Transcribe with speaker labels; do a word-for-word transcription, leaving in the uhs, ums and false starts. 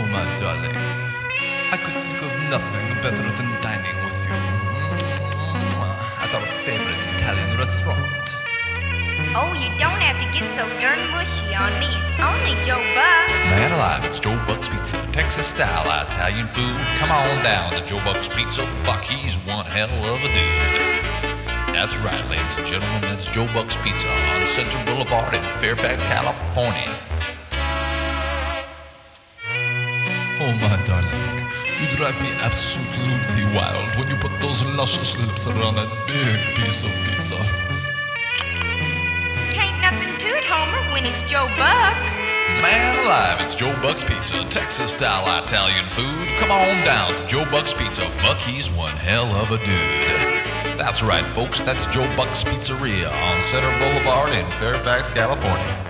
Speaker 1: my darling, I could think of nothing better than dining with you at our favorite Italian restaurant.
Speaker 2: Oh, you don't have to get so darn mushy on me. It's only Joe Buck.
Speaker 3: Man alive, it's Joe Buck's Pizza, Texas-style Italian food. Come on down to Joe Buck's Pizza. Buck, he's one hell of a dude. That's right, ladies and gentlemen, that's Joe Buck's Pizza on Center Boulevard in Fairfax, California.
Speaker 1: Oh, my darling, you drive me absolutely wild when you put those luscious lips around that big piece of pizza.
Speaker 2: Tain't nothing to it, Homer, when it's Joe Buck's.
Speaker 3: Man alive, it's Joe Buck's Pizza, Texas-style Italian food. Come on down to Joe Buck's Pizza. Buck, he's one hell of a dude. That's right, folks, that's Joe Buck's Pizzeria on Center Boulevard in Fairfax, California.